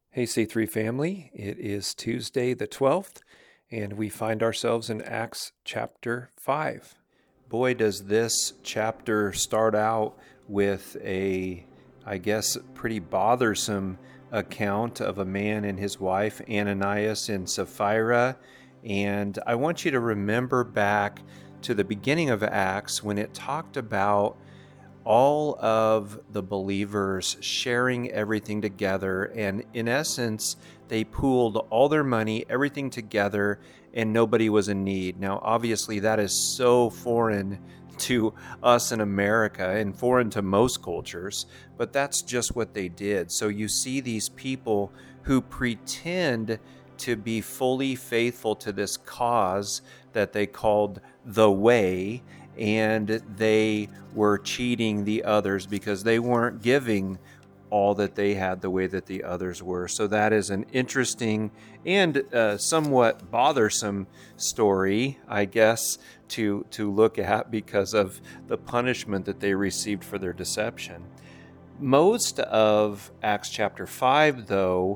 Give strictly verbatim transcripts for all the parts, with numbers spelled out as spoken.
Hey C three family, it is Tuesday the twelfth, and we find ourselves in Acts chapter five. Boy, does this chapter start out with a, I guess, pretty bothersome account of a man and his wife, Ananias and Sapphira. And I want you to remember back to the beginning of Acts when it talked about all of the believers sharing everything together, and in essence they pooled all their money, everything together, and nobody was in need. Now obviously that is so foreign to us in America and foreign to most cultures, but that's just what they did. So you see these people who pretend to be fully faithful to this cause that they called the way, and they were cheating the others because they weren't giving all that they had the way that the others were. So that is an interesting and uh, somewhat bothersome story, I guess, to, to look at because of the punishment that they received for their deception. Most of Acts chapter five, though,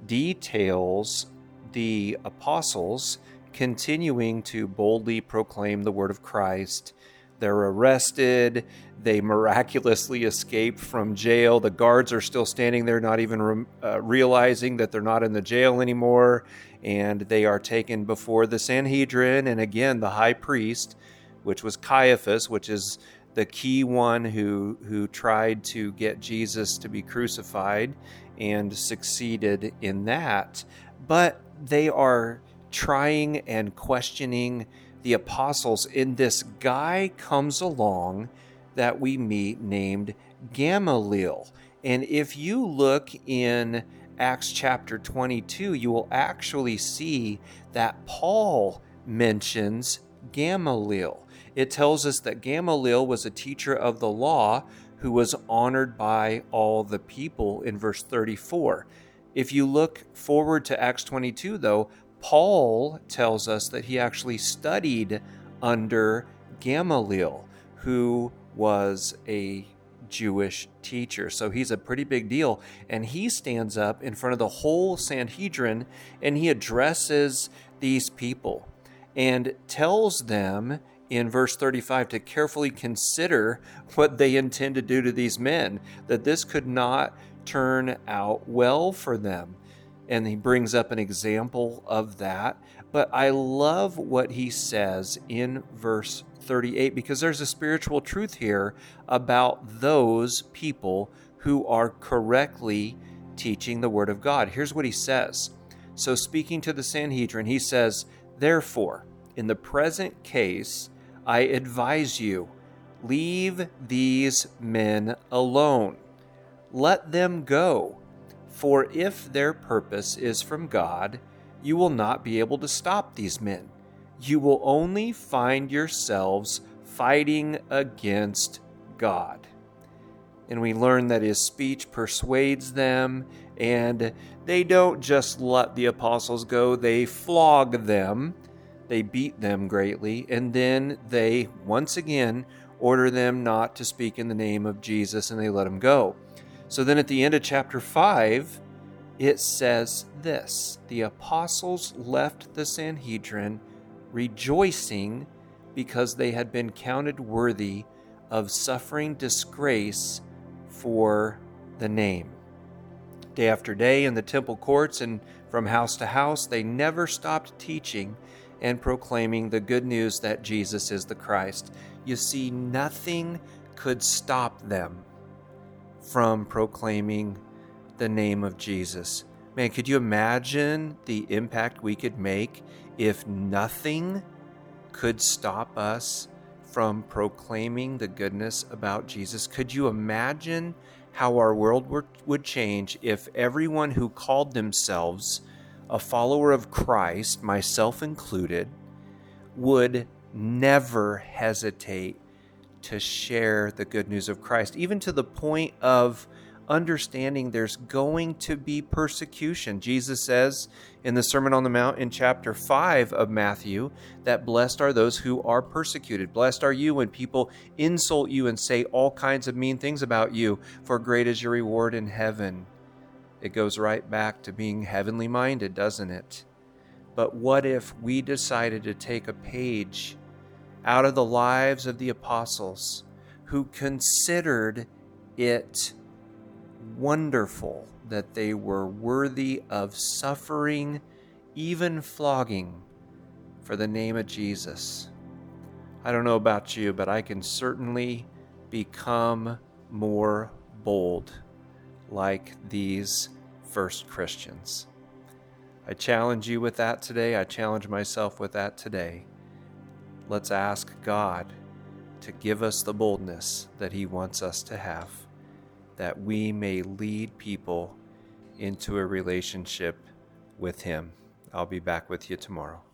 details the apostles continuing to boldly proclaim the word of Christ. They're arrested. They miraculously escape from jail. The guards are still standing there, not even re- uh, realizing that they're not in the jail anymore. And they are taken before the Sanhedrin. And again, the high priest, which was Caiaphas, which is the key one who, who tried to get Jesus to be crucified and succeeded in that. But they are trying and questioning the apostles, and this guy comes along that we meet named Gamaliel. And if you look in Acts chapter twenty-two, you will actually see that Paul mentions Gamaliel. It tells us that Gamaliel was a teacher of the law who was honored by all the people in verse thirty-four. If you look forward to Acts twenty-two, though, Paul tells us that he actually studied under Gamaliel, who was a Jewish teacher. So he's a pretty big deal. And he stands up in front of the whole Sanhedrin and he addresses these people and tells them in verse thirty-five to carefully consider what they intend to do to these men, that this could not turn out well for them. And he brings up an example of that. But I love what he says in verse thirty-eight, because there's a spiritual truth here about those people who are correctly teaching the word of God. Here's what he says. So speaking to the Sanhedrin, he says, "Therefore, in the present case, I advise you, leave these men alone. Let them go. For if their purpose is from God, you will not be able to stop these men. You will only find yourselves fighting against God." And we learn that his speech persuades them, and they don't just let the apostles go, they flog them, they beat them greatly, and then they once again order them not to speak in the name of Jesus, and they let them go. So then at the end of chapter five, it says this: the apostles left the Sanhedrin rejoicing because they had been counted worthy of suffering disgrace for the name. Day after day in the temple courts and from house to house, they never stopped teaching and proclaiming the good news that Jesus is the Christ. You see, nothing could stop them from proclaiming the name of Jesus. Man, could you imagine the impact we could make if nothing could stop us from proclaiming the goodness about Jesus? Could you imagine how our world would change if everyone who called themselves a follower of Christ, myself included, would never hesitate to share the good news of Christ, even to the point of understanding there's going to be persecution. Jesus says in the Sermon on the Mount in chapter five of Matthew that blessed are those who are persecuted. Blessed are you when people insult you and say all kinds of mean things about you, for great is your reward in heaven. It goes right back to being heavenly minded, doesn't it? But what if we decided to take a page out of the lives of the apostles who considered it wonderful that they were worthy of suffering, even flogging, for the name of Jesus? I don't know about you, but I can certainly become more bold like these first Christians. I challenge you with that today. I challenge myself with that today. Let's ask God to give us the boldness that He wants us to have, that we may lead people into a relationship with Him. I'll be back with you tomorrow.